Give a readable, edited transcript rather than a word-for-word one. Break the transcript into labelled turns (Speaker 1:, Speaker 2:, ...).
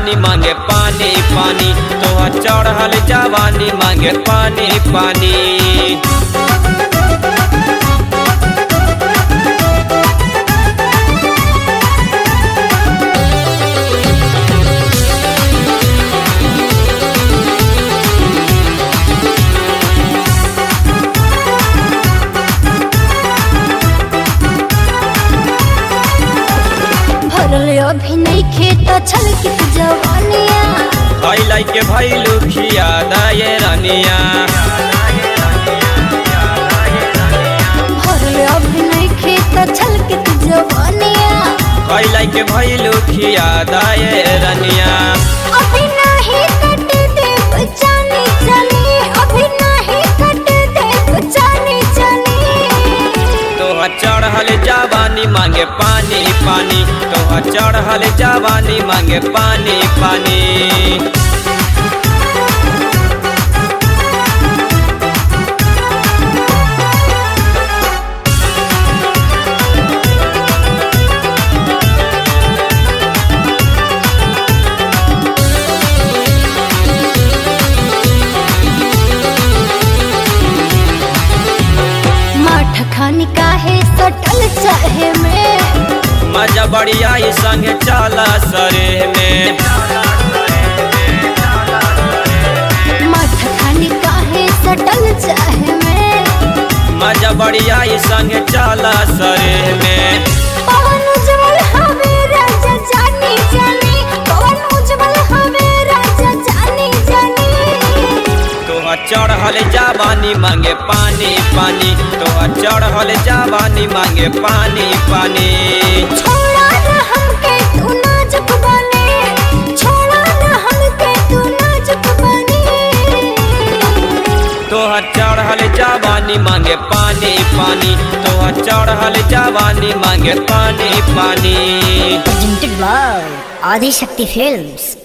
Speaker 1: जवानी मांगे पानी पानी, तोहर चढ़ल जवानी मांगे पानी पानी।
Speaker 2: अभी नहीं खेत छलकित जवानिया,
Speaker 1: खैलाई के भैलू खिया दाये रनिया।
Speaker 2: अभी नहीं खेत छलकित जवानिया,
Speaker 1: खैलाई के भैलू खिया दाये रनिया।
Speaker 2: अभी नहीं कट देव जानी चली, अभी नहीं कट देव जानी चली।
Speaker 1: तोहर चढ़ल जवानी मांगे पानी पानी, तोहर चढ़ल जवानी मांगे पानी पानी।
Speaker 2: माठ खानी काहे सटल चाहे में,
Speaker 1: मजा बढ़िया संग चला सरे में।
Speaker 2: माठ खानी काहे सटल चाहे में,
Speaker 1: मजा बढ़िया संग चला सरे में।
Speaker 2: पवन उज्जवल हवे राजा जानी जानी, पवन उज्जवल हवे राजा जानी जानी।
Speaker 1: तोहर चढ़ल जवानी मांगे पानी पानी, तोहर चढ़ल जवानी मांगे पानी पानी।
Speaker 2: छोड़ा न हमके तू नाजुक बने, छोड़ा न हमके तू नाजुक बने।
Speaker 1: तोहर चढ़ल जवानी मांगे पानी पानी, तोहर चढ़ल जवानी मांगे पानी पानी।
Speaker 3: Presented by Adi Shakti Films।